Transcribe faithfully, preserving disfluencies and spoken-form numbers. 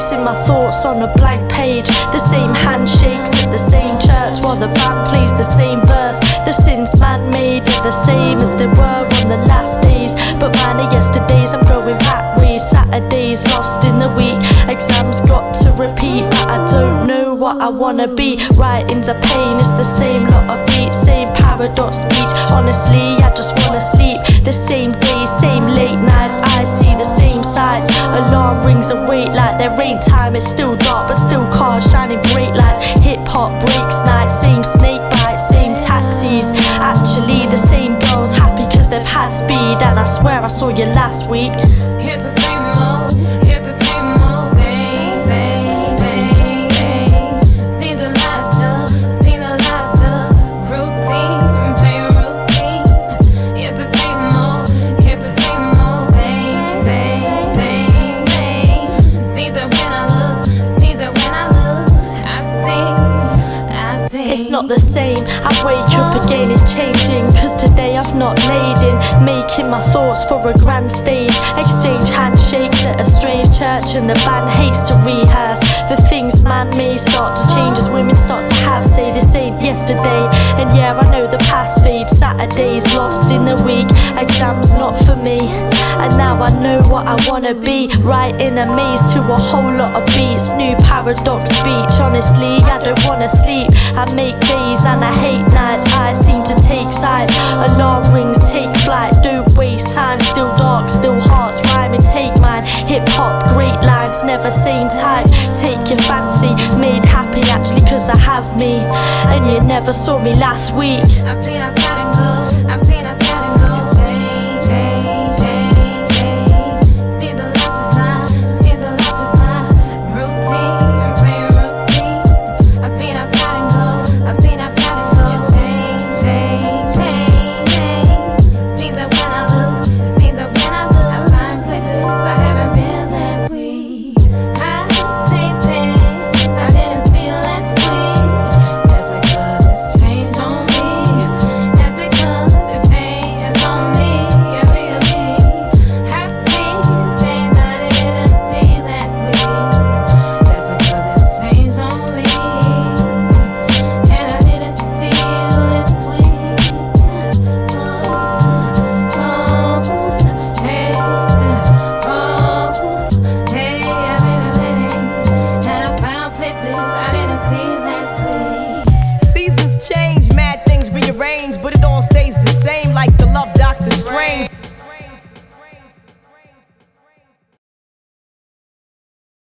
erasing my thoughts on a blank page. The same handshakes at the same church while the band plays the same verse. The sins man-made are the same as they were on the last days, but mine are yesterdays. I'm going back ways. Saturdays lost in the week, exams got to repeat, but I don't know what I wanna be. Writing's a pain, it's the same lot of beats, same paradox speech. Honestly, I just wanna sleep. The same days, same late nights, I see the same sights. Alarm rings and wait like there ain't time. It's still dark, but still cars shining bright lights. Hip-hop breaks nights, same snake bites, same taxis. Actually, the same girls happy cause they've had speed, and I swear I saw you last week. Here's the same old, here's the same old, same, same, same, same. Seems a lifestyle, seems a lifestyle, routine, pay routine. Here's the same old, here's the same old, same, same, same, same. Seems that when I look, seems that when I look, I've seen, I've seen. It's not the same, I wake up again, it's changing, cause today I've not laid in, making my thoughts for a grand stage. Exchange handshakes at a strange church, and the band hates to rehearse. The things man may start to change as women start to have say this ain't yesterday. And yeah, I know the past fades, Saturdays lost in the week, exams not for me. And now I know what I wanna be, right in a maze to a whole lot of beats. New paradox speech, honestly I don't wanna sleep. I make days and I hate nights, I seem to take sides. Alarm rings, take flight, don't waste time. Still dark, still hearts rhyming, take mine. Hip hop, great lines, never same type. Take your fancy, made happy actually cause I have me. And you never saw me last week. I've seen outside and go.